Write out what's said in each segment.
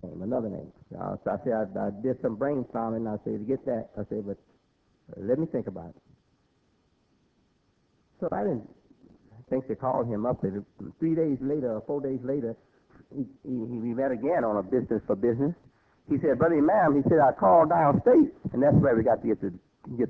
Another name. So I said, I did some brainstorming. I said, to get that, I said, but let me think about it. So I didn't think to call him up. 3 days later or 4 days later, we met again on a business for business. He said, Brother Imam, he said, I called downstate, and that's where we got to get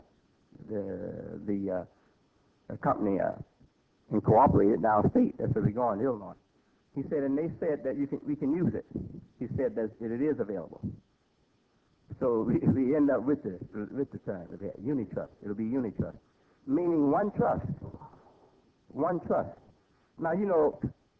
the company incorporated downstate. That's where we go in Illinois. He said, and they said that we can use it. He said that it is available. So we end up with the term, Unitrust. It'll be Unitrust, meaning one trust. One trust. Now, you know,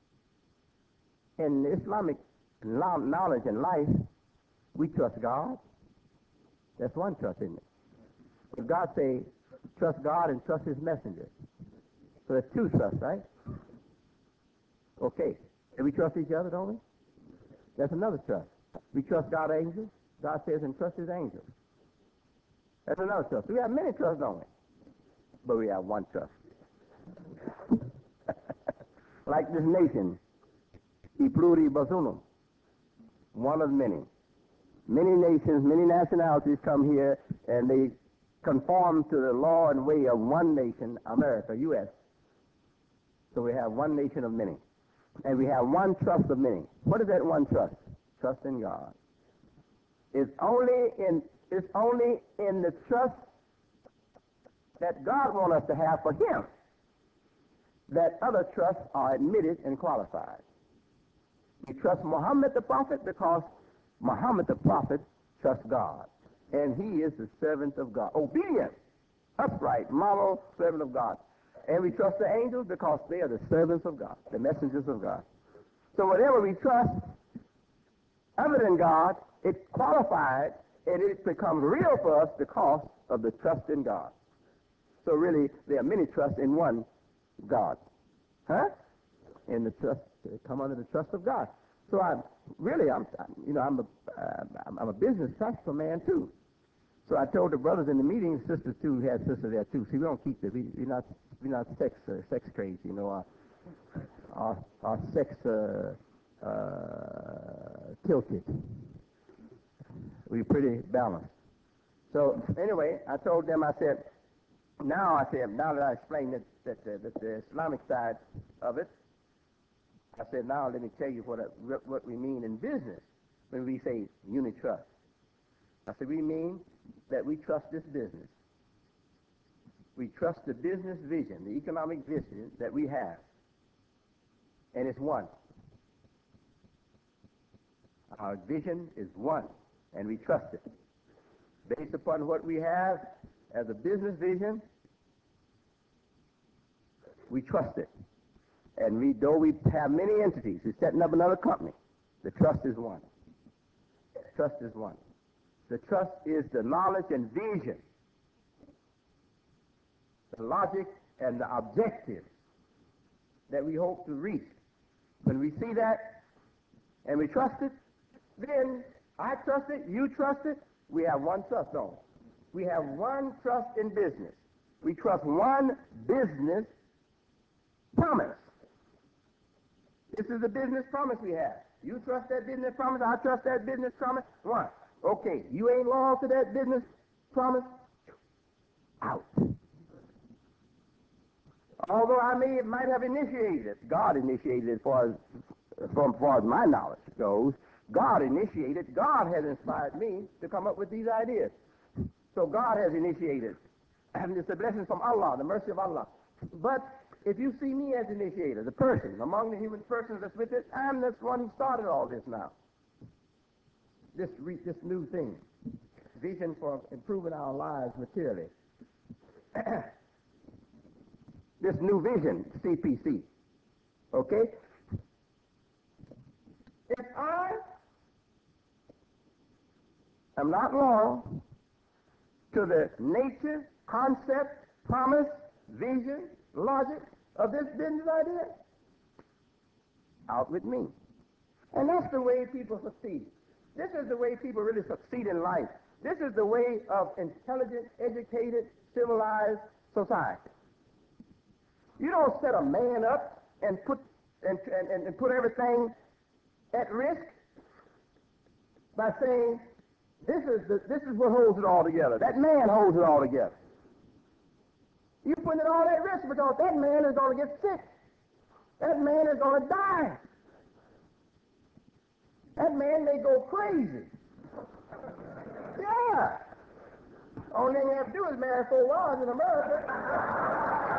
in Islamic knowledge and life, we trust God. That's one trust, isn't it? But God say, trust God and trust his messenger. So that's two trusts, right? Okay. And we trust each other, don't we? That's another trust. We trust God's angels. God says, and trust his angels. That's another trust. We have many trusts, don't we? But we have one trust. Like this nation, e pluribus unum, one of many. Many nations, many nationalities come here, and they conform to the law and way of one nation, America, U.S. So we have one nation of many. And we have one trust of many. What is that one trust? Trust in God. It's only in the trust that God wants us to have for him that other trusts are admitted and qualified. We trust Muhammad the Prophet because Muhammad the Prophet trusts God. And he is the servant of God. Obedient, upright, model servant of God. And we trust the angels because they are the servants of God, the messengers of God. So whatever we trust other than God, it's qualified and it becomes real for us because of the trust in God. So really, there are many trusts in one God. Huh? In the trust, come under the trust of God. So I'm a business successful man too. So I told the brothers in the meeting, sisters too, we had sisters there too. See, we don't keep it. We're not sex crazy, you know. Our sex tilted. We're pretty balanced. So anyway, I told them, I said, now that I explained that the Islamic side of it, I said, now let me tell you what we mean in business when we say unit trust. I said, we mean that we trust this business. We trust the business vision, the economic vision that we have. And it's one. Our vision is one, and we trust it. Based upon what we have as a business vision, we trust it. And though we have many entities, we're setting up another company, the trust is one. Trust is one. The trust is the knowledge and vision, the logic and the objective that we hope to reach. When we see that and we trust it, then I trust it, you trust it, we have one trust, don't we? We have one trust in business. We trust one business promise. This is the business promise we have. You trust that business promise, I trust that business promise. One. Okay, you ain't loyal to that business promise? Out. Although might have initiated it, God initiated it as far as my knowledge goes. God initiated, God has inspired me to come up with these ideas. So God has initiated. And it's a blessing from Allah, the mercy of Allah. But if you see me as initiator, the person, among the human persons that's with it, I'm the one who started all this now. This new thing. Vision for improving our lives materially. This new vision, CPC. Okay? If I am not loyal to the nature, concept, promise, vision, logic of this business idea, out with me. And that's the way people succeed. This is the way people really succeed in life. This is the way of intelligent, educated, civilized society. You don't set a man up and put everything at risk by saying, this is what holds it all together. That man holds it all together. You put it all at risk because that man is going to get sick. That man is going to die. That man may go crazy. Yeah. Only thing you have to do is marry 4 wives in America.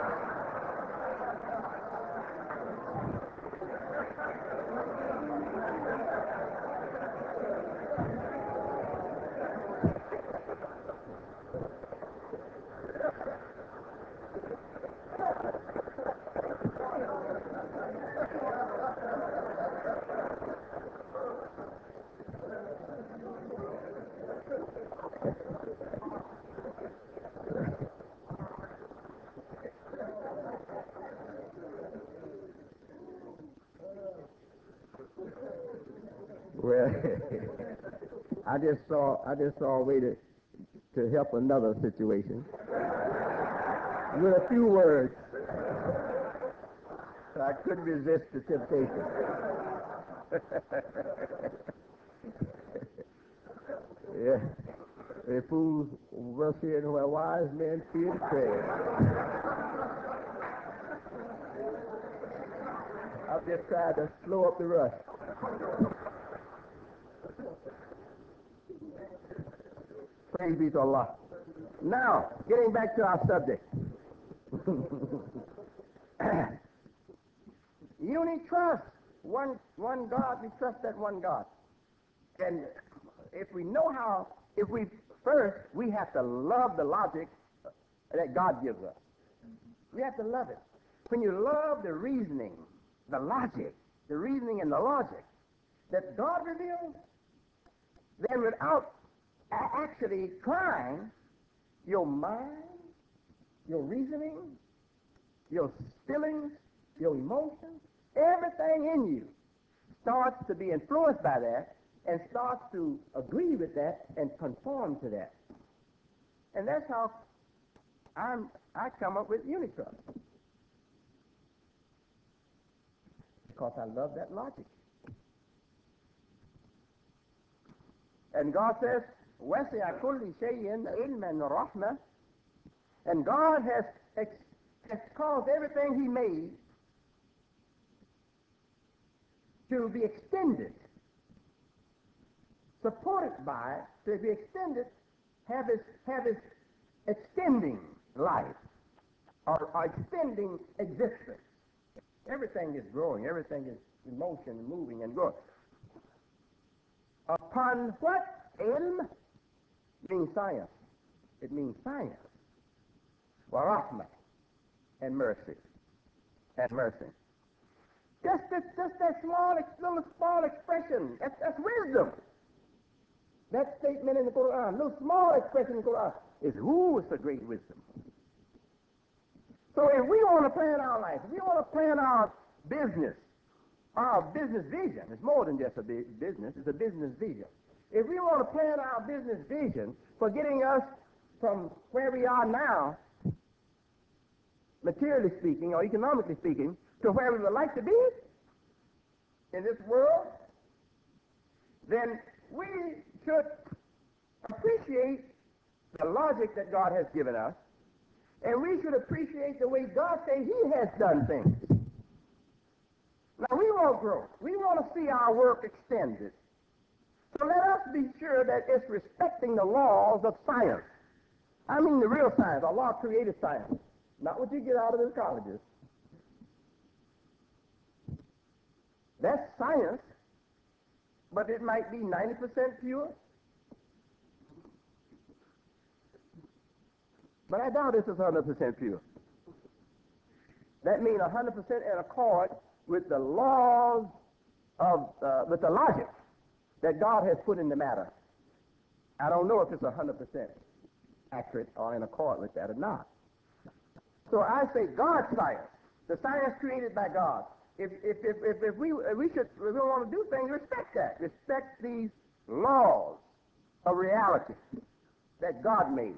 Well, I just saw a way to help another situation with a few words. So I couldn't resist the temptation. Yeah. A fool rush in where wise men fear to tread. I've just tried to slow up the rush. Praise be to Allah. Now, getting back to our subject. Unity trust. One God, we trust that one God. And if we we have to love the logic that God gives us. We have to love it. When you love the reasoning, the logic, the reasoning and the logic that God reveals, then without actually trying, your mind, your reasoning, your feelings, your emotions, everything in you starts to be influenced by that and starts to agree with that and conform to that. And that's how I come up with unity trust. Because I love that logic. And God says, وَسِعَ كُلِّ شَيْءٍ عِلْمًا وَرَحْمَةً. And God has caused everything He made to be extended, supported by, to be extended, have its extending life or extending existence. Everything is growing. Everything is in motion and moving and growing. Upon what? Ilm means science. It means science. Wa rahmah, and mercy. And mercy. Just that little small expression. That's wisdom. That statement in the Quran, little small expression in the Quran, is a great wisdom. So if we want to plan our life, if we want to plan our business vision, it's more than just a business, it's a business vision. If we want to plan our business vision for getting us from where we are now, materially speaking or economically speaking, to where we would like to be in this world, then we should appreciate the logic that God has given us, and we should appreciate the way God says He has done things. Now, we want growth. We want to see our work extended. So let us be sure that it's respecting the laws of science. I mean the real science, Allah created science, not what you get out of the colleges. That's science, but it might be 90% pure. But I doubt this is 100% pure. That means 100% in accord with the laws of, with the logic that God has put in the matter. I don't know if it's 100% accurate or in accord with that or not. So I say God's science, the science created by God. If we want to do things, respect that. Respect these laws of reality that God made.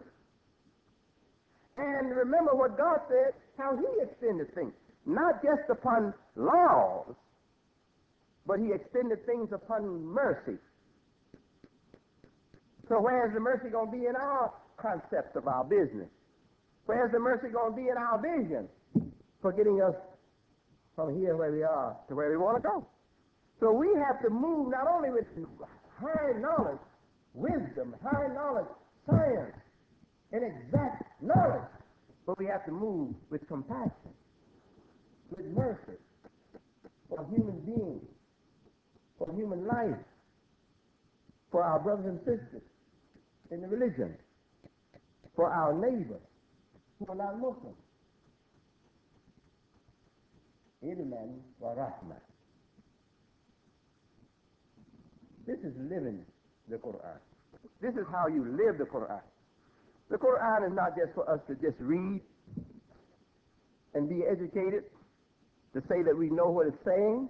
And remember what God said, how He extended things. Not just upon laws, but He extended things upon mercy. So where's the mercy going to be in our concept of our business? Where's the mercy going to be in our vision for getting us from here where we are to where we want to go? So we have to move not only with high knowledge, wisdom, high knowledge, science, and exact knowledge, but we have to move with compassion, with mercy for human beings, for human life, for our brothers and sisters in the religion, for our neighbors who are not Muslims. Idman wa rahmah. This is living the Quran. This is how you live the Quran. The Quran is not just for us to just read and be educated, to say that we know what it's saying.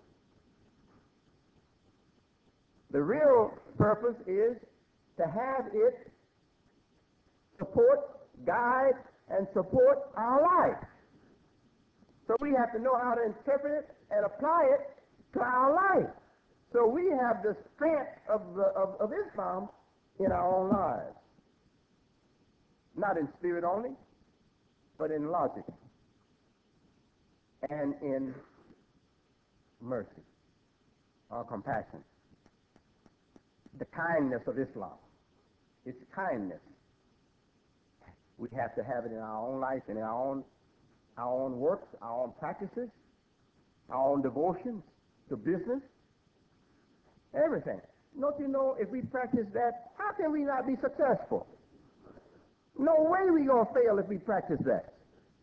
The real purpose is to have it support, guide, and support our life. So we have to know how to interpret it and apply it to our life. So we have the strength of Islam in our own lives. Not in spirit only, but in logic and in mercy or compassion. The kindness of Islam. It's kindness. We have to have it in our own life and in our own works, our own practices, our own devotions to business, everything. Don't you know, if we practice that, how can we not be successful? No way we're going to fail if we practice that.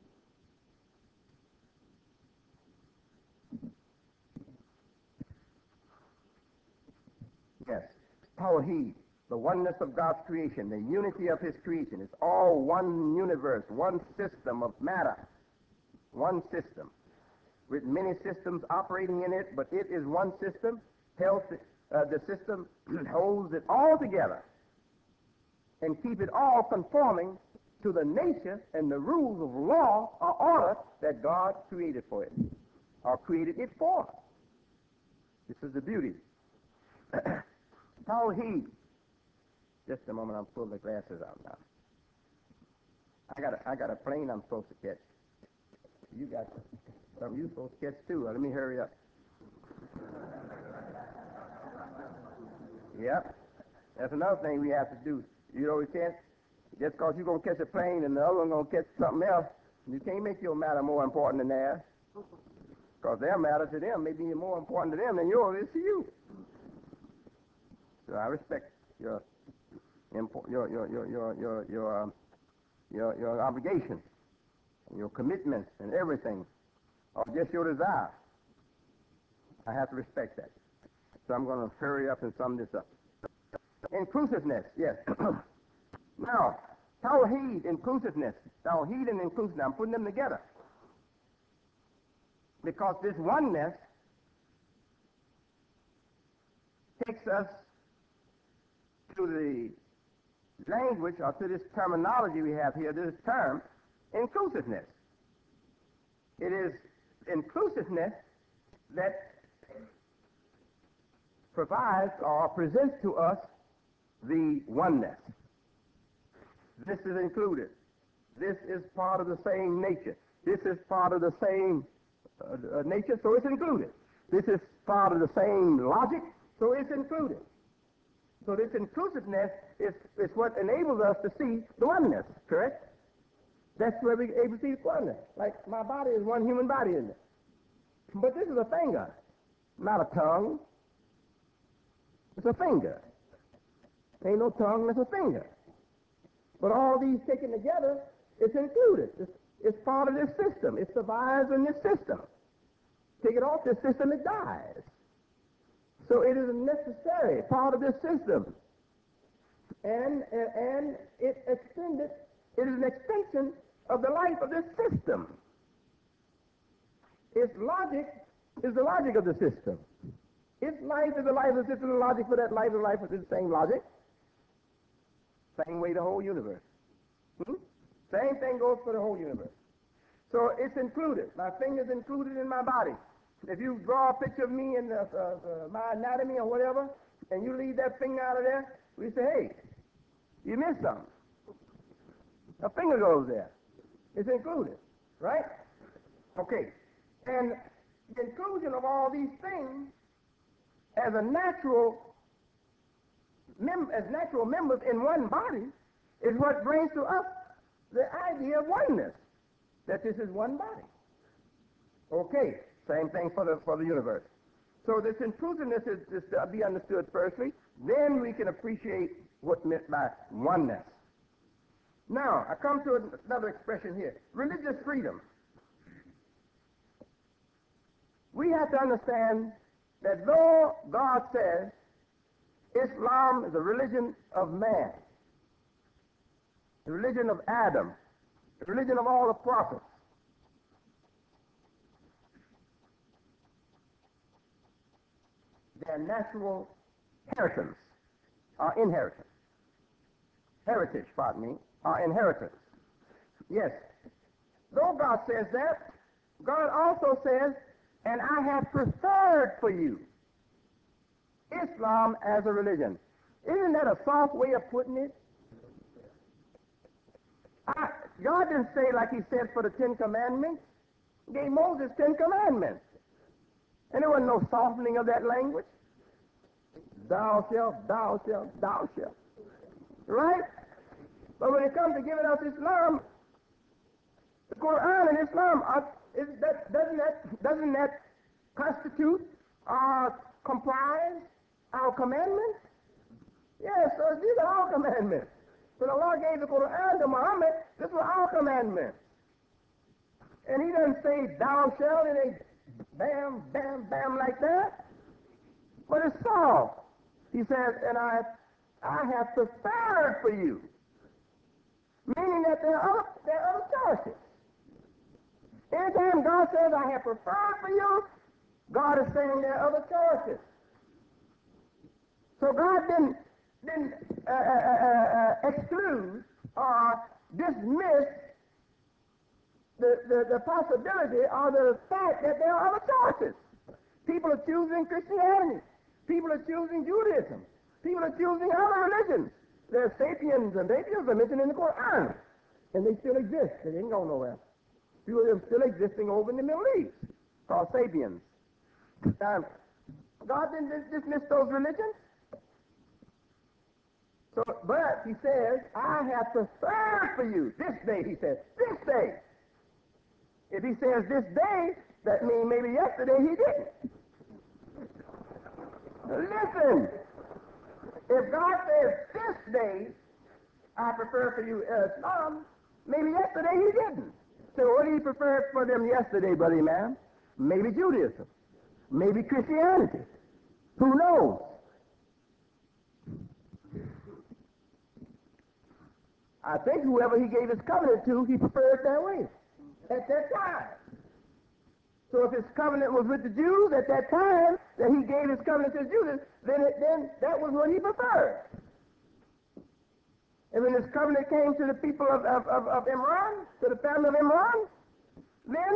Yes. Tawheed, the oneness of God's creation, the unity of his creation. It's all one universe, one system of matter, one system, with many systems operating in it, but it is one system. The system holds it all together and keep it all conforming to the nature and the rules of law or order that God created for it, or created it for. This is the beauty. Tawheed. Just a moment, I'm pulling the glasses out now. I got a plane I'm supposed to catch. You got something you're supposed to catch too. Let me hurry up. Yep. That's another thing we have to do. You know, we can't, just because you're going to catch a plane and the other one going to catch something else, you can't make your matter more important than theirs. Because their matter to them may be more important to them than yours is to you. So I respect your obligations, and your commitments, and everything, or just your desire. I have to respect that. So I'm going to hurry up and sum this up. Inclusiveness, yes. Now, Tawheed, inclusiveness. Tawheed and inclusiveness, I'm putting them together. Because this oneness takes us to the language, or to this terminology we have here, this term, inclusiveness. It is inclusiveness that provides or presents to us the oneness. This is included. This is part of the same nature. This is part of the same nature, so it's included. This is part of the same logic, so it's included. So this inclusiveness is what enables us to see the oneness, correct? That's where we're able to see the oneness. Like my body is one human body, isn't it? But this is a finger, not a tongue. It's a finger. Ain't no tongue, it's a finger. But all these taken together, it's included. It's part of this system. It survives in this system. Take it off this system, it dies. So it is a necessary part of this system. And it extended, it is an extension of the life of this system. Its logic is the logic of the system. Its life is the life of the system, the logic for that life is the life of the same logic. Same way the whole universe. Same thing goes for the whole universe. So it's included. My finger's included in my body. If you draw a picture of me in my anatomy or whatever, and you leave that finger out of there, we say, hey, you missed something. A finger goes there. It's included, right? Okay. And the inclusion of all these things as natural members in one body is what brings to us the idea of oneness, that this is one body. Okay, same thing for the universe. So this inclusiveness is to be understood firstly, then we can appreciate what's meant by oneness. Now, I come to another expression here, religious freedom. We have to understand that though God says Islam is a religion of man, the religion of Adam, the religion of all the prophets, their natural inheritance, our inheritance, heritage, pardon me, our inheritance. Yes. Though God says that, God also says, and I have preferred for you Islam as a religion. Isn't that a soft way of putting it? God didn't say like he said for the Ten Commandments. He gave Moses 10 commandments. And there wasn't no softening of that language. Thou shalt, thou shalt, thou shalt. Right? But when it comes to giving us Islam, the Quran and Islam, doesn't that constitute comprise our commandments? Yes, so these are our commandments. So the Lord gave the Quran to Muhammad, this was our commandment. And he doesn't say thou shalt, it ain't bam, bam, bam like that. But it's soft. He says, and I have prepared for you. Meaning that there are other choices. Anytime God says, I have prepared for you, God is saying there are other choices. So God didn't exclude or dismiss the possibility or the fact that there are other choices. People are choosing Christianity. People are choosing Judaism. People are choosing other religions. There's Sapiens and Atheists are mentioned in the Quran. And they still exist. They didn't go nowhere. Few of them still existing over in the Middle East, called Sapiens. God didn't dismiss those religions. So, but he says, I have prepared for you this day, he says, this day. If he says this day, that means maybe yesterday he didn't. Listen, if God says this day, I prefer for you Islam, maybe yesterday he didn't. So what did he prefer for them yesterday, Brother Man? Maybe Judaism. Maybe Christianity. Who knows? I think whoever he gave his covenant to, he preferred that way at that time. So if his covenant was with the Jews at that time, that he gave his covenant to the Jews, then that was what he preferred. And when his covenant came to the people of Imran, to the family of Imran, then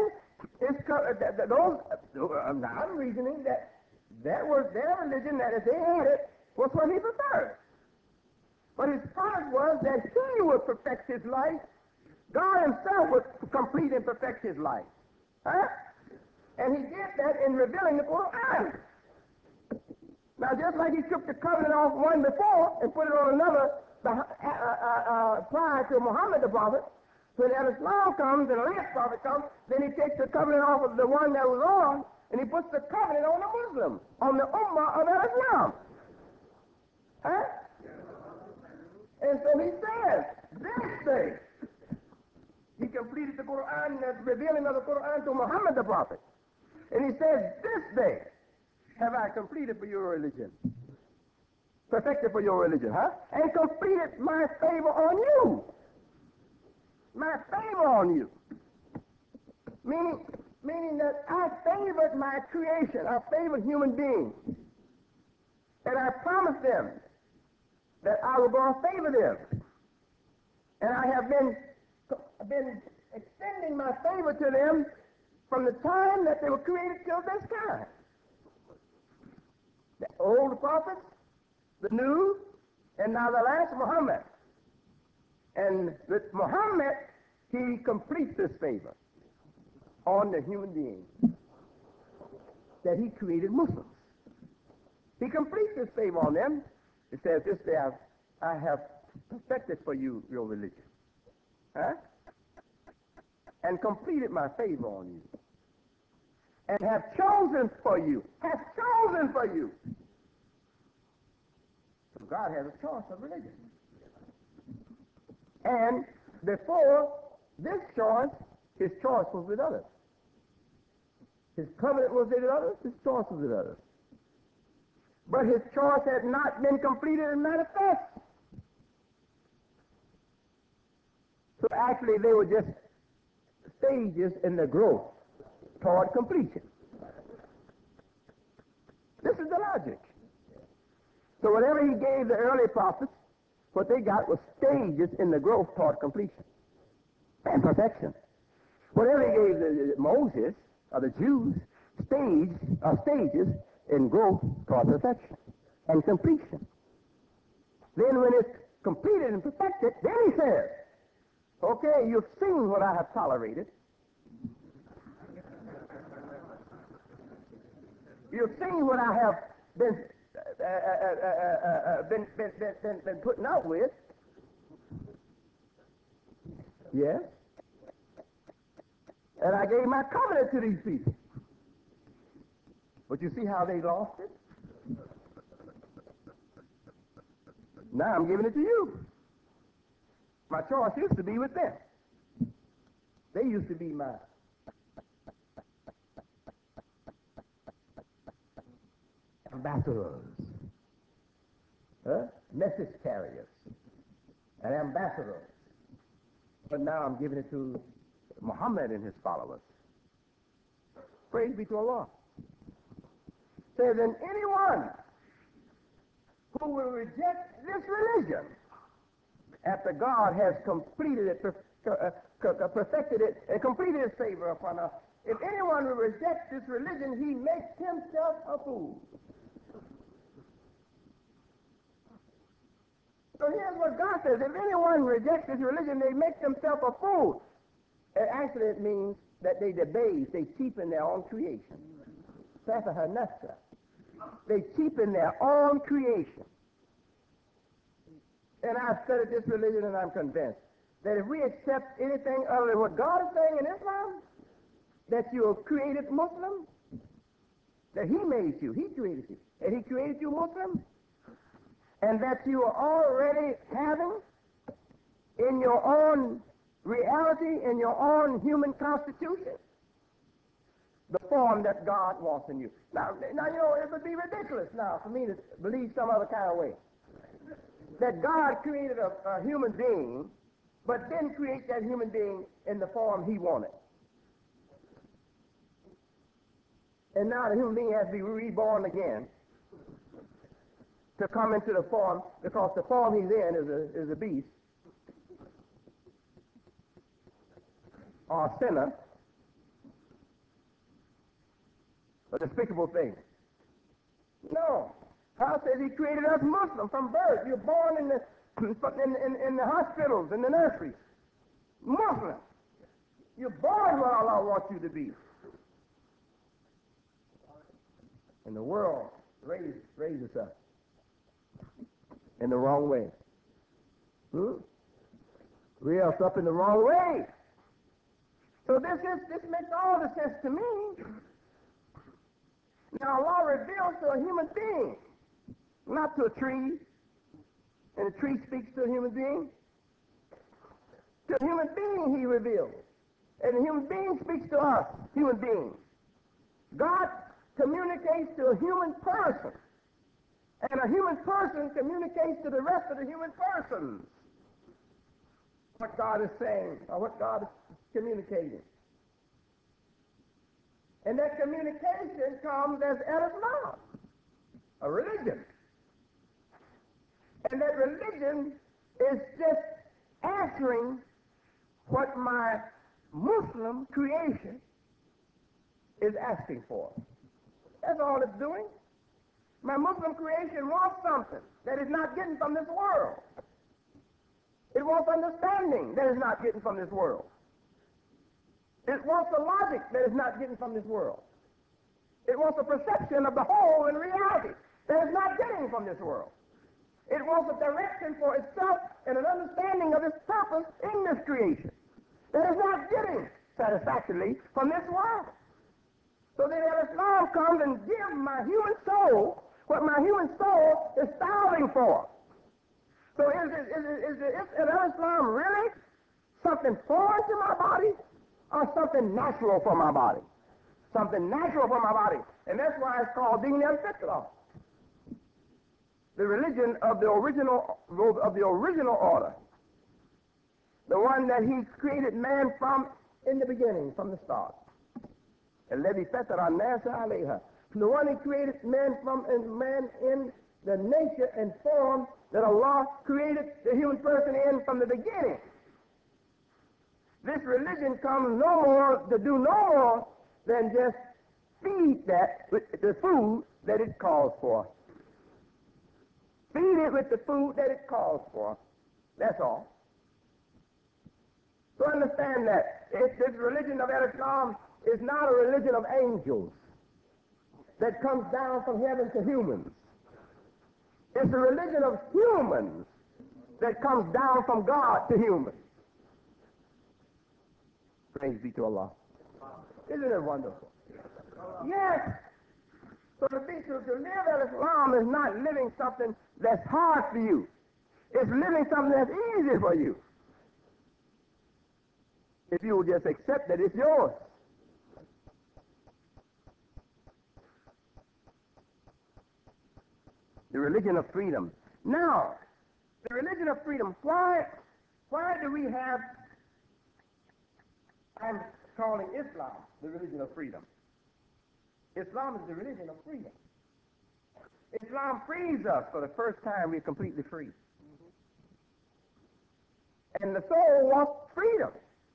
I'm reasoning that was their religion, that if they had it, was what he preferred. But his promise was that he would perfect his life. God himself would complete and perfect his life. Huh? And he did that in revealing the Quran. Now, just like he took the covenant off one before and put it on another prior to Muhammad the prophet, when Islam comes and the last prophet comes, then he takes the covenant off of the one that was on, and he puts the covenant on the Muslim, on the Ummah of Islam. Huh? And so he says, this day, he completed the Quran, the revealing of the Quran to Muhammad the prophet. And he says, this day have I completed for your religion. Perfected for your religion, huh? And completed my favor on you. My favor on you. Meaning that I favored my creation. I favored human beings. And I promised them that I was going to favor them. And I have been extending my favor to them from the time that they were created till this time. The old prophets, the new, and now the last, Muhammad. And with Muhammad, he completes this favor on the human being that he created Muslims. He completes this favor on them. It says, this day I have perfected for you your religion. Huh? And completed my favor on you. And have chosen for you. Have chosen for you. So God has a choice of religion. And before this choice, his choice was with others. His covenant was with others, his choice was with others. But his choice had not been completed and manifest. So actually they were just stages in the growth toward completion. This is the logic. So whatever he gave the early prophets, what they got was stages in the growth toward completion and perfection. Whatever he gave Moses or the Jews, stages in growth toward perfection and completion. Then when it's completed and perfected, then he says, okay, you've seen what I have tolerated. You've seen what I have been putting out with. Yes. And I gave my covenant to these people. But you see how they lost it? Now I'm giving it to you. My choice used to be with them. They used to be my ambassadors, message carriers, and ambassadors. But now I'm giving it to Muhammad and his followers. Praise be to Allah. Says, and anyone who will reject this religion after God has completed it, perfected it, and completed his favor upon us, if anyone will reject this religion, he makes himself a fool. So here's what God says. If anyone rejects this religion, they make themselves a fool. And actually it means that they debase, they cheapen their own creation. They cheapen their own creation. And I've studied this religion and I'm convinced that if we accept anything other than what God is saying in Islam, that you are created Muslim, that he made you, he created you, and he created you Muslim, and that you are already having in your own reality, in your own human constitution, the form that God wants in you. Now, you know, it would be ridiculous now for me to believe some other kind of way. That God created a human being, but didn't create that human being in the form he wanted. And now the human being has to be reborn again to come into the form, because the form he's in is a beast or a sinner, a despicable thing. No. God says he created us Muslim from birth. You're born in the hospitals, in the nurseries. Muslim. You're born where Allah wants you to be. And the world raises us in the wrong way. Rear us up in the wrong way. So this makes all the sense to me. Now Allah reveals to a human being, not to a tree, and the tree speaks to a human being. To a human being he reveals. And the human being speaks to us, human beings. God communicates to a human person. And a human person communicates to the rest of the human persons what God is saying, or what God is communicating. And that communication comes as Islam, a religion. And that religion is just answering what my Muslim creation is asking for. That's all it's doing. My Muslim creation wants something that is not getting from this world. It wants understanding that is not getting from this world. It wants a logic that is not getting from this world. It wants a perception of the whole and reality that is not getting from this world. It wants a direction for itself and an understanding of its purpose in this creation that is not getting satisfactorily from this world. So then Islam comes and gives my human soul what my human soul is starving for. So is Islam really something foreign to my body or something natural for my body? Something natural for my body. And that's why it's called Deen al-Fitra, the religion of the original order, the one that he created man from in the beginning, from the start. الذي فطر الناس عليها. The one he created man from, and man in the nature and form that Allah created the human person in from the beginning. This religion comes to do no more than just feed that with the food that it calls for. Feed it with the food that it calls for. That's all. So understand that this religion of Islam is not a religion of angels that comes down from heaven to humans. It's a religion of humans that comes down from God to humans. Praise be to Allah. Isn't it wonderful? Yes. So to live at Islam is not living something that's hard for you. It's living something that's easy for you. If you will just accept that it's yours. The religion of freedom. Now, the religion of freedom, why do we have, I'm calling Islam the religion of freedom. Islam is the religion of freedom. Islam frees us. For the first time, we're completely free. And the soul wants freedom.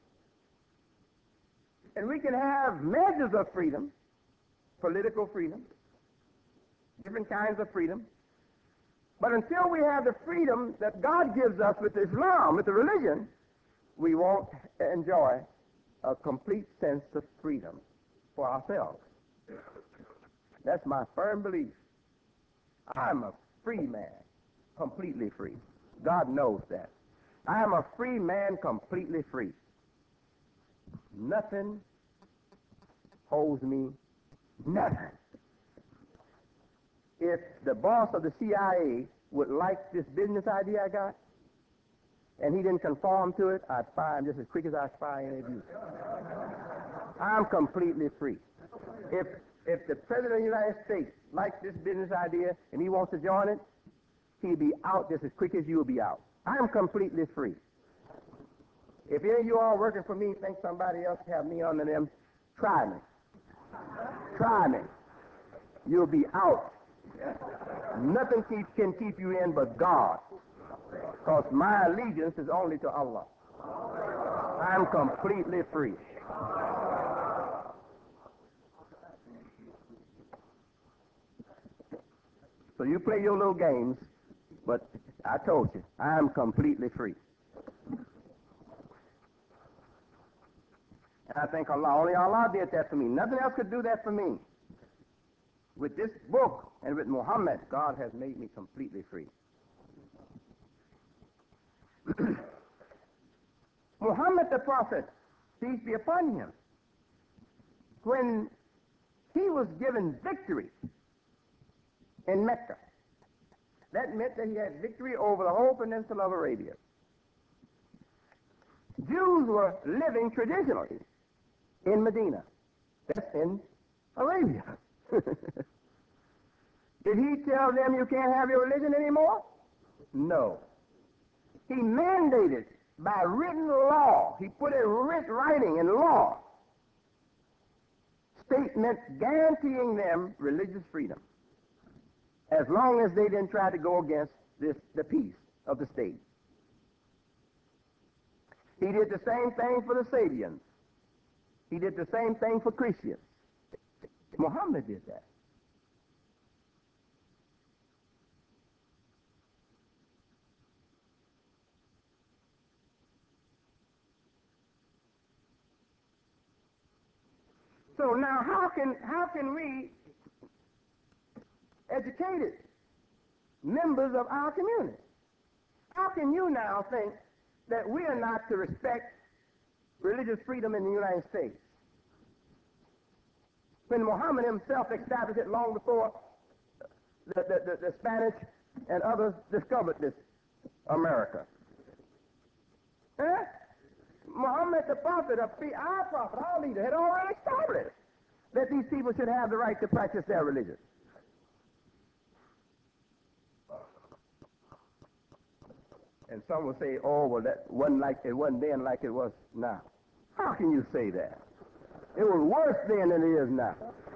And we can have measures of freedom, political freedom, different kinds of freedom. But until we have the freedom that God gives us with Islam, with the religion, we won't enjoy a complete sense of freedom for ourselves. That's my firm belief. I'm a free man, completely free. God knows that. I am a free man, completely free. Nothing holds me, nothing. If the boss of the CIA would like this business idea I got, and he didn't conform to it, I'd fire him just as quick as I fire any of you. I'm completely free. If the President of the United States likes this business idea and he wants to join it, he'll be out just as quick as you'll be out. I'm completely free. If any of you all working for me think somebody else have me under them, try me. Try me. You'll be out. Nothing can keep you in but God. Because my allegiance is only to Allah. I'm completely free. So you play your little games, but I told you, I'm completely free. And I think only Allah did that for me. Nothing else could do that for me. With this book and with Muhammad, God has made me completely free. Muhammad the Prophet, peace be upon him, when he was given victory in Mecca, that meant that he had victory over the whole peninsula of Arabia. Jews were living traditionally in Medina. That's in Arabia. Did he tell them you can't have your religion anymore? No. He mandated by written law, he put in writing in law, statements guaranteeing them religious freedom, as long as they didn't try to go against the peace of the state. He did the same thing for the Sabians. He did the same thing for Christians. Muhammad did that. So now how can we, educated members of our community, how can you now think that we are not to respect religious freedom in the United States, when Muhammad himself established it long before the Spanish and others discovered this America? Muhammad the prophet, our leader, had already established that these people should have the right to practice their religion. And some will say, oh, well, that wasn't then like it was now. How can you say that? It was worse then than it is now.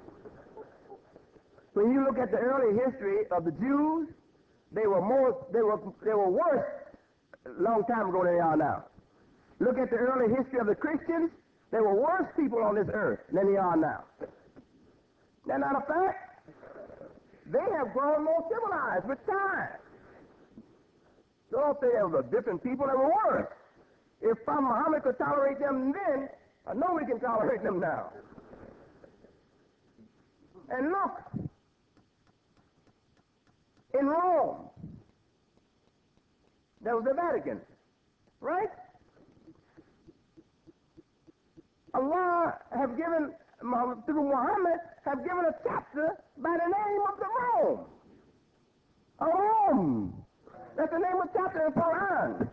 When you look at the early history of the Jews, they were worse a long time ago than they are now. Look at the early history of the Christians, they were worse people on this earth than they are now. That's not a fact. They have grown more civilized with time. So don't say they were different people, they were worse. If Muhammad could tolerate them then, I know we can tolerate them now. And look, in Rome, there was the Vatican, right? Allah have given, through Muhammad, have given a chapter by the name of the Rome. Rome. That's the name of the chapter in the Quran.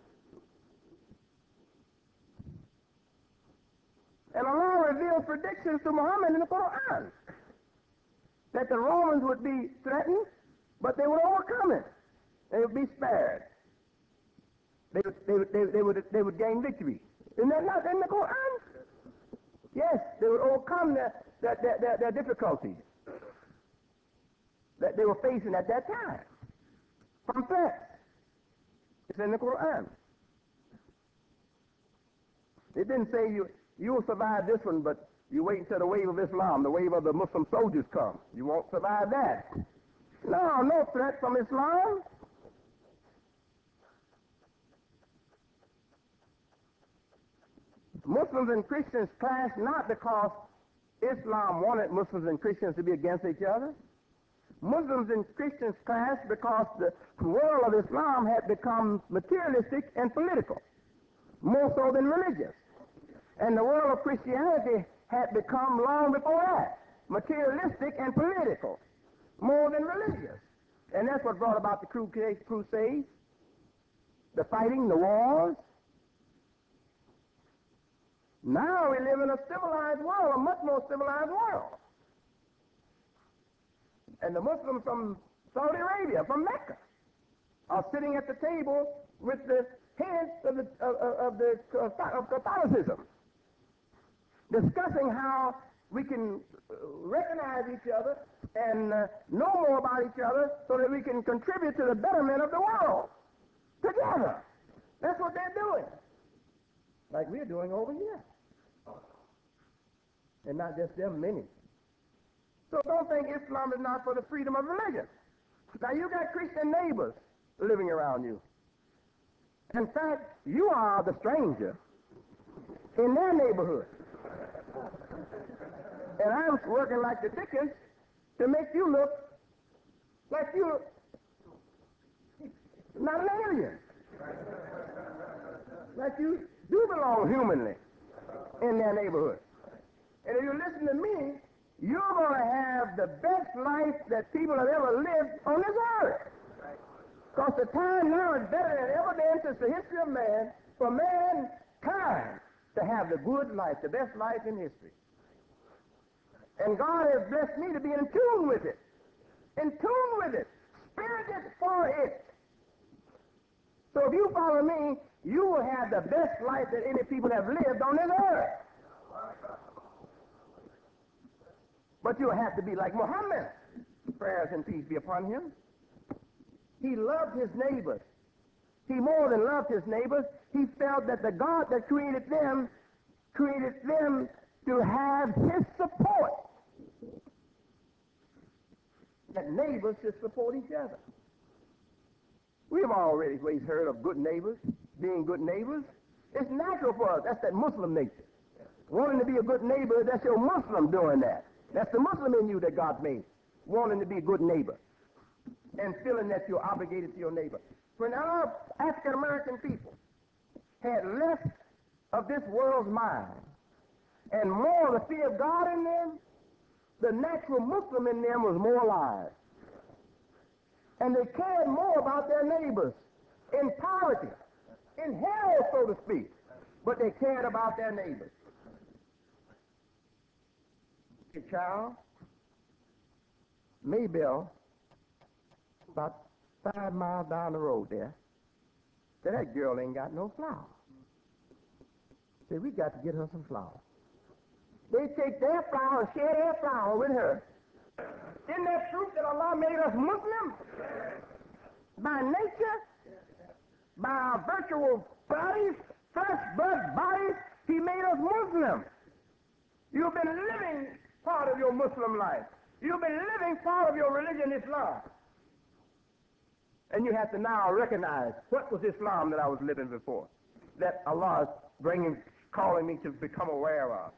And Allah revealed predictions to Muhammad in the Quran that the Romans would be threatened, but they would overcome it. They would be spared. They would gain victory. Isn't that not in the Quran? Yes, they would overcome their difficulties that they were facing at that time. From threats. It's in the Quran. It didn't say you will survive this one, but you wait until the wave of Islam, the wave of the Muslim soldiers come. You won't survive that. No threat from Islam. Muslims and Christians clash not because Islam wanted Muslims and Christians to be against each other. Muslims and Christians clash because the world of Islam had become materialistic and political, more so than religious. And the world of Christianity had become, long before that, materialistic and political, more than religious. And that's what brought about the Crusades, the fighting, the wars. Now we live in a civilized world, a much more civilized world. And the Muslims from Saudi Arabia, from Mecca, are sitting at the table with the heads of Catholicism, discussing how we can recognize each other and know more about each other so that we can contribute to the betterment of the world together. That's what they're doing, like we're doing over here. And not just them, many. So don't think Islam is not for the freedom of religion. Now you got Christian neighbors living around you. In fact, you are the stranger in their neighborhood. And I'm working like the dickens to make you look like you're not an alien. Like you do belong humanly in their neighborhood. And if you listen to me, you're going to have the best life that people have ever lived on this earth. Because the time now is better than ever been since the history of man for mankind to have the good life, the best life in history. And God has blessed me to be in tune with it. In tune with it. Spirited for it. So if you follow me, you will have the best life that any people have lived on this earth. But you'll have to be like Muhammad. Prayers and peace be upon him. He loved his neighbors. He more than loved his neighbors. He felt that the God that created them to have his support. That neighbors should support each other. We've already heard of good neighbors being good neighbors. It's natural for us. That's that Muslim nature. Wanting to be a good neighbor, that's your Muslim doing that. That's the Muslim in you that God made, wanting to be a good neighbor and feeling that you're obligated to your neighbor. When our African American people had less of this world's mind and more of the fear of God in them, the natural Muslim in them was more alive. And they cared more about their neighbors in poverty, in hell, so to speak, but they cared about their neighbors. A child, Maybelle, about 5 miles down the road there, said, that girl ain't got no flour. Said, we got to get her some flour. They take their flour and share their flour with her. Isn't that true that Allah made us Muslims? By nature, by our virtual bodies, flesh, blood, bodies, He made us Muslims. You've been living part of your Muslim life. You've been living part of your religion, Islam. And you have to now recognize what was Islam that I was living before, that Allah is calling me to become aware of.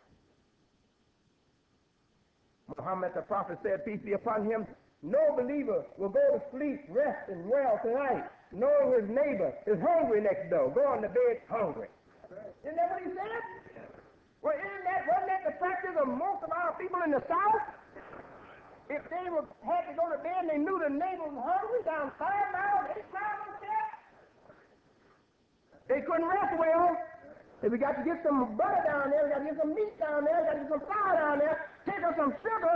Muhammad the Prophet said, peace be upon him, no believer will go to sleep, rest, and well tonight, knowing his neighbor is hungry next door, going to bed hungry. Isn't that what he said? Well, wasn't that the practice of most of our people in the South? If they had to go to bed and they knew the neighbor was hungry down 5 miles, 8 miles like that, they couldn't rest well. If we got to get some butter down there, we got to get some meat down there, we got to get some flour down there, take us some sugar.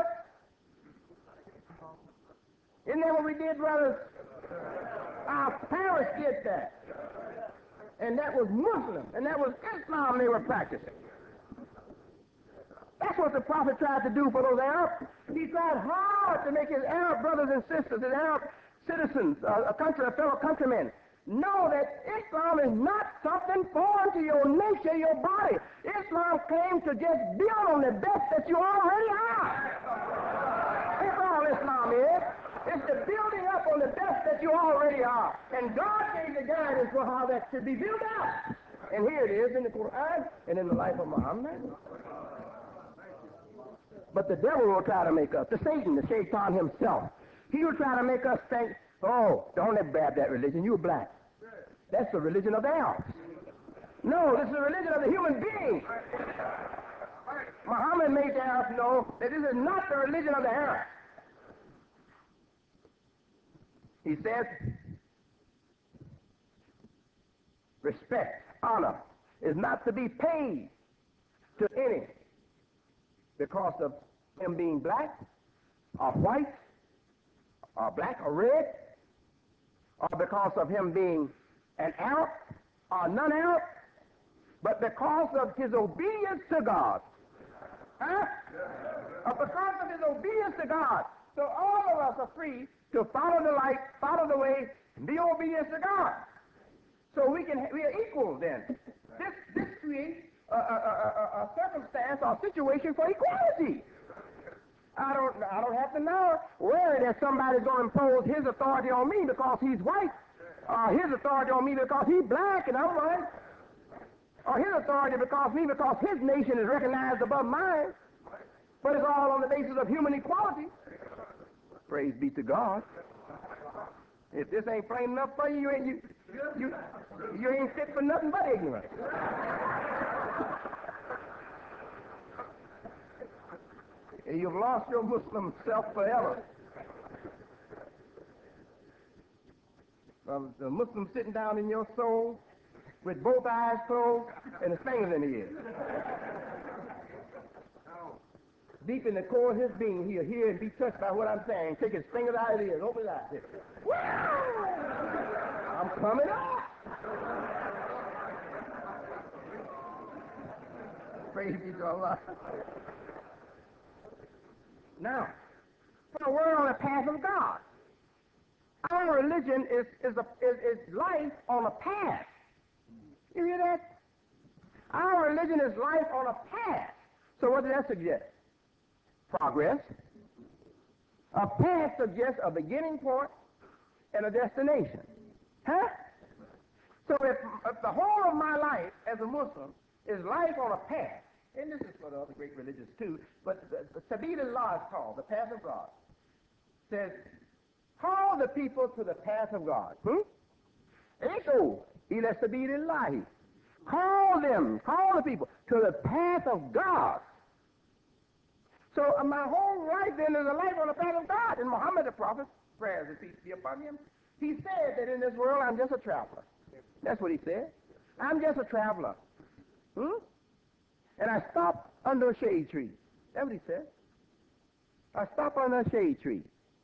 Isn't that what we did, brothers? Our parents did that. And that was Muslim, and that was Islam they were practicing. That's what the Prophet tried to do for those Arabs. He tried hard to make his Arab brothers and sisters, his Arab citizens, fellow countrymen, know that Islam is not something foreign to your nature, your body. Islam claims to just build on the best that you already are. That's all Islam is. It's the building up on the best that you already are. And God gave the guidance for how that should be built up. And here it is in the Quran and in the life of Muhammad. But the devil will try to make us, the Shaitan himself, he will try to make us think, oh, don't ever grab that religion, you're black. That's the religion of the Arabs. No, this is the religion of the human being. Muhammad made the Arabs know that this is not the religion of the Arabs. He says, respect, honor is not to be paid to any because of him being black or white or black or red, or because of him being an Arab or non-Arab, but because of his obedience to God. Huh? Because of his obedience to God. So all of us are free to follow the light, follow the way, and be obedient to God. So we are equal then. This creates a circumstance or situation for equality. I don't have to now worry that somebody's going to impose his authority on me because he's white, or his authority on me because he's black and I'm white, or his authority because his nation is recognized above mine. But it's all on the basis of human equality. Praise be to God. If this ain't plain enough for you, you ain't fit for nothing but ignorance. You've lost your Muslim self forever. The Muslim sitting down in your soul with both eyes closed and his fingers in the ear. Deep in the core of his being, he'll hear and be touched by what I'm saying. Take his fingers out of his ears, open his eyes. I'm coming up. Praise be to Allah. Now, we're on the path of God. Our religion is life on a path. You hear that? Our religion is life on a path. So what does that suggest? Progress. A path suggests a beginning point and a destination. Huh? So if the whole of my life as a Muslim is life on a path, and this is for the other great religions too, but the Sabil Allah is called, the path of God. Says, call the people to the path of God. Echo, ila Sabil Allahi. Call the people to the path of God. So my whole life then is a life on the path of God. And Muhammad the Prophet, prayers and peace be upon him, he said that in this world I'm just a traveler. That's what he said. I'm just a traveler. And I stopped under a shade tree. That's what he said. I stopped under a shade tree.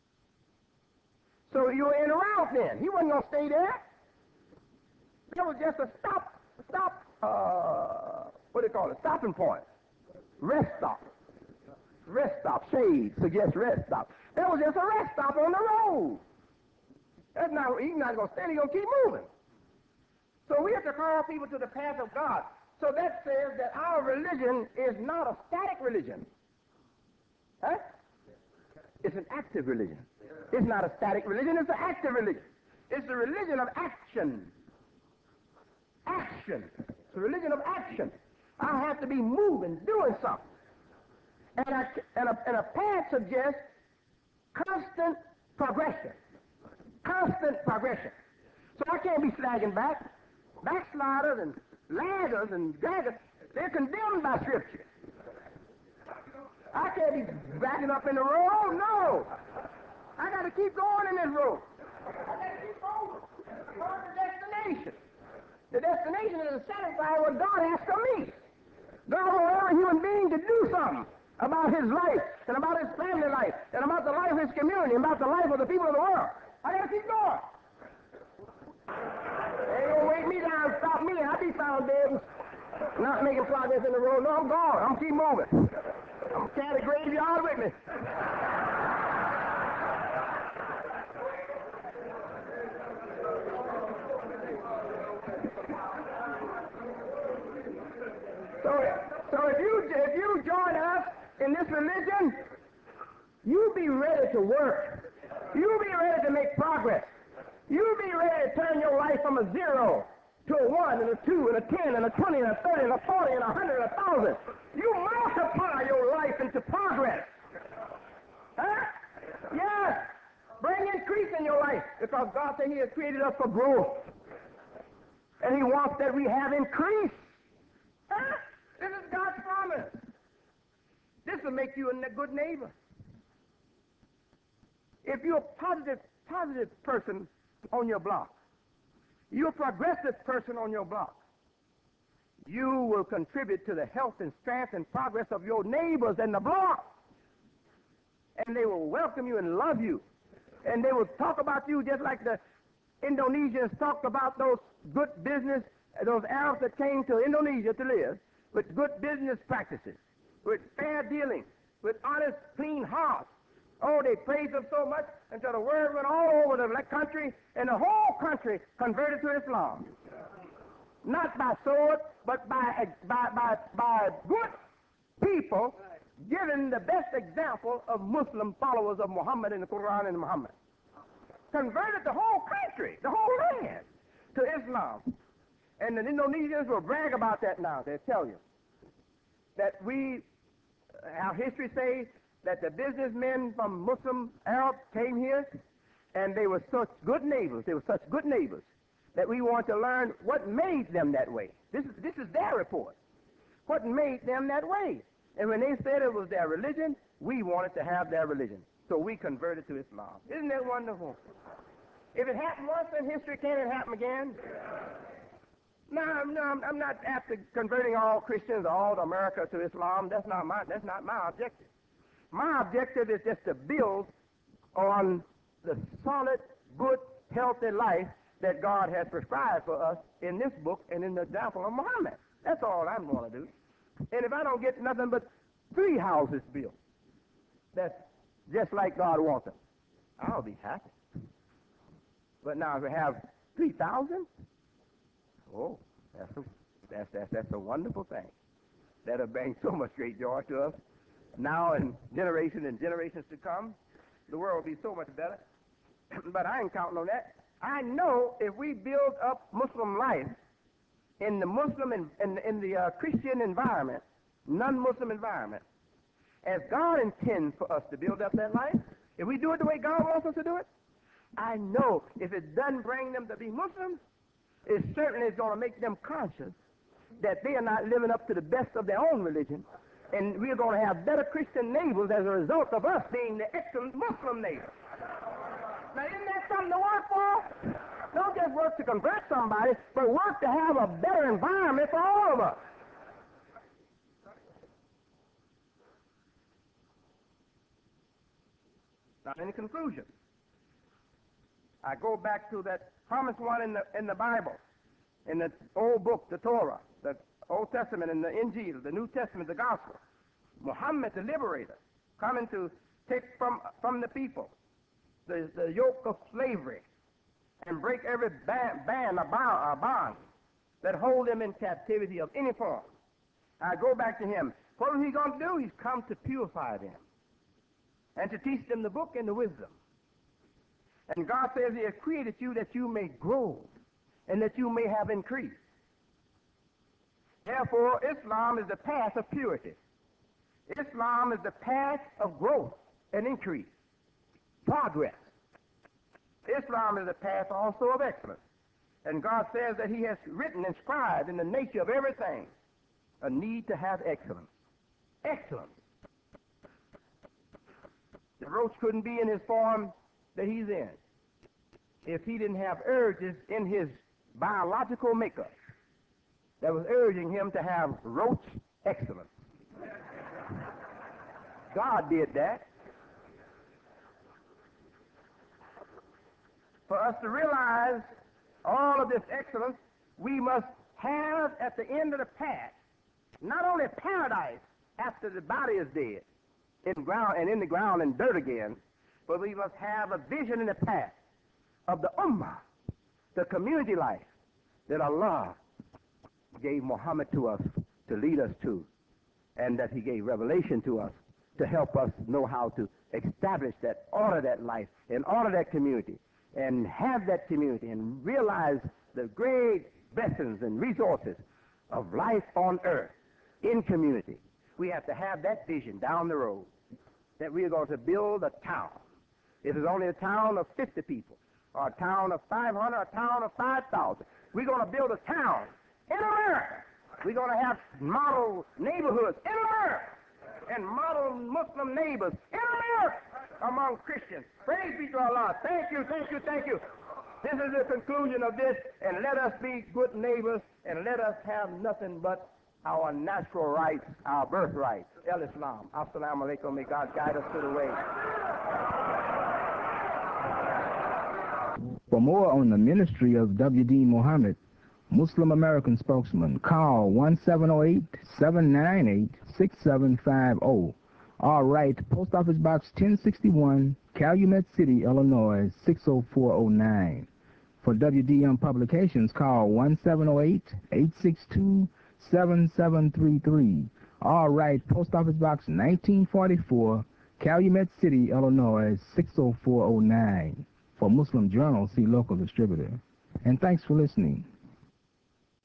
So you were in a route then. He wasn't going to stay there. It was just a what do you call it? Stopping point. Rest stop. Rest stop. Shade suggests rest stop. That was just a rest stop on the road. That's not, he's not going to stay. He's going to keep moving. So we have to call people to the path of God. So that says that our religion is not a static religion. Huh? It's an active religion. It's not a static religion. It's an active religion. It's the religion of action. Action. It's a religion of action. I have to be moving, doing something. And a path suggests constant progression. Constant progression. So I can't be slagging back. Backsliders and laggers and draggers, they're condemned by Scripture. I can't be backing up in the road. No. I got to keep going in this road. I got to keep going. Toward the destination. The destination is to satisfy what God has for me. God wants every human being to do something about his life and about his family life and about the life of his community and about the life of the people of the world. I got to keep going. They ain't gonna wait me down and stop me. I'll be found dead, not making progress in the road. No, I'm gone. I'm keep moving. I'm gonna carry the graveyard with me. So if you join us in this religion, you be ready to work. You be ready to make progress. You be ready to turn your life from a 0 to a 1 and a 2 and a 10 and a 20 and a 30 and a 40 and a 100 and a 1,000. You multiply your life into progress. Huh? Yes. Bring increase in your life because God said he has created us for growth. And he wants that we have increase. Huh? This is God's promise. This will make you a good neighbor. If you're a positive person on your block, you're a progressive person on your block, you will contribute to the health and strength and progress of your neighbors in the block. And they will welcome you and love you. And they will talk about you just like the Indonesians talked about those good business, those Arabs that came to Indonesia to live with good business practices, with fair dealing, with honest, clean hearts. Oh, they praised them so much until the word went all over the country, and the whole country converted to Islam. Not by sword, but by good people giving the best example of Muslim followers of Muhammad in the Quran and Muhammad. Converted the whole country, the whole land, to Islam. And the Indonesians will brag about that now. They'll tell you that our history says that the businessmen from Muslim Arab came here, and they were such good neighbors. They were such good neighbors that we want to learn what made them that way. This is their report. What made them that way? And when they said it was their religion, we wanted to have their religion. So we converted to Islam. Isn't that wonderful? If it happened once in history, can it happen again? No, I'm not after converting all Christians, all of America to Islam. That's not my objective. My objective is just to build on the solid, good, healthy life that God has prescribed for us in this book and in the example of Muhammad. That's all I'm going to do. And if I don't get nothing but 3 houses built, that's just like God wants them, I'll be happy. But now if we have 3,000, oh, that's a wonderful thing. That'll bring so much great joy to us. Now and generations to come, the world will be so much better. But I ain't counting on that. I know if we build up Muslim life in the Muslim and in the Christian environment, non-Muslim environment, as God intends for us to build up that life, if we do it the way God wants us to do it, I know if it doesn't bring them to be Muslims, it certainly is going to make them conscious that they are not living up to the best of their own religion, and we're going to have better Christian neighbors as a result of us being the excellent Muslim neighbors. Now, isn't that something to work for? Don't just work to convert somebody, but work to have a better environment for all of us. Now, in conclusion, I go back to that promised one in the Bible, in the old book, the Torah, the Old Testament, and the Injil, the New Testament, the Gospel. Muhammad, the liberator, coming to take from the people the yoke of slavery and break every bond that hold them in captivity of any form. I go back to him. What is he going to do? He's come to purify them and to teach them the book and the wisdom. And God says he has created you that you may grow and that you may have increase. Therefore, Islam is the path of purity. Islam is the path of growth and increase, progress. Islam is the path also of excellence. And God says that he has written, inscribed in the nature of everything, a need to have excellence. Excellence. The roach couldn't be in his form that he's in if he didn't have urges in his biological makeup that was urging him to have roach excellence. God did that. For us to realize all of this excellence, we must have at the end of the path not only paradise after the body is dead, in the ground and dirt again, but we must have a vision in the path of the ummah, the community life that Allah gave Muhammad to us to lead us to, and that he gave revelation to us to help us know how to establish that, order that life, and order that community, and have that community, and realize the great blessings and resources of life on earth in community. We have to have that vision down the road that we are going to build a town. If it's only a town of 50 people, or a town of 500, or a town of 5,000, we're going to build a town in America. We're going to have model neighborhoods in America and model Muslim neighbors in America among Christians. Praise be to Allah. Thank you, thank you, thank you. This is the conclusion of this, and let us be good neighbors, and let us have nothing but our natural rights, our birthrights. El-Islam. Assalamu alaikum. May God guide us to the way. For more on the ministry of W.D. Muhammad, Muslim American spokesman, call 1-708-798-6750 or write Post Office Box 1061, Calumet City, Illinois 60409. For WDM Publications, call 1-708-862-7733 or write Post Office Box 1944, Calumet City, Illinois 60409. For Muslim Journal, see local distributor. And thanks for listening.